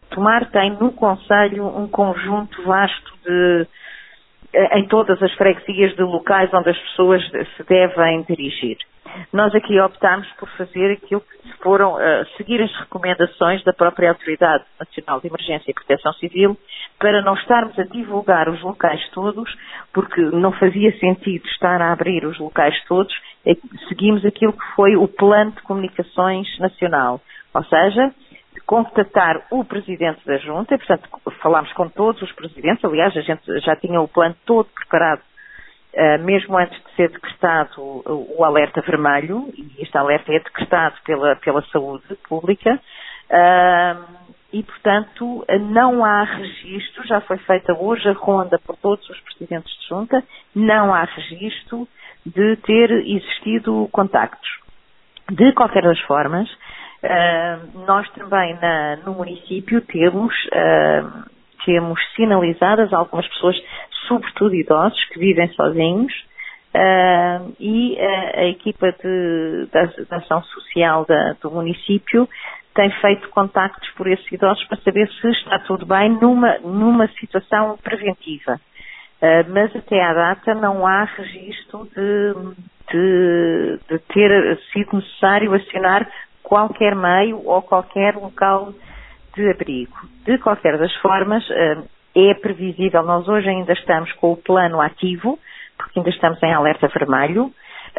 Tomar tem no Conselho um conjunto vasto em todas as freguesias de locais onde as pessoas se devem dirigir. Nós aqui optámos por fazer aquilo que foram seguir as recomendações da própria Autoridade Nacional de Emergência e Proteção Civil, para não estarmos a divulgar os locais todos, porque não fazia sentido estar a abrir os locais todos. Seguimos aquilo que foi o Plano de Comunicações Nacional, ou seja, contatar o Presidente da Junta, e, portanto, falámos com todos os Presidentes. Aliás, a gente já tinha o plano todo preparado, mesmo antes de ser decretado o alerta vermelho, e este alerta é decretado pela saúde pública, e, portanto, não há registro, já foi feita hoje a ronda por todos os Presidentes de Junta, não há registro de ter existido contactos. De qualquer das formas, nós também no município temos sinalizadas algumas pessoas, sobretudo idosos, que vivem sozinhos, e a equipa da ação social do município tem feito contactos por esses idosos para saber se está tudo bem numa situação preventiva. Mas até à data não há registro de ter sido necessário acionar qualquer meio ou qualquer local de abrigo. De qualquer das formas, é previsível, nós hoje ainda estamos com o plano ativo, porque ainda estamos em alerta vermelho.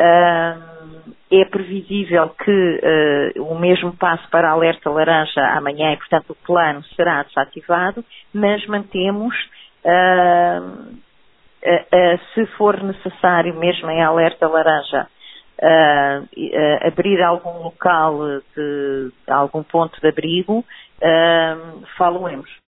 É previsível que o mesmo passe para alerta laranja amanhã e, portanto, o plano será desativado, mas mantemos, se for necessário, mesmo em alerta laranja, abrir algum local, algum ponto de abrigo, falo-emos.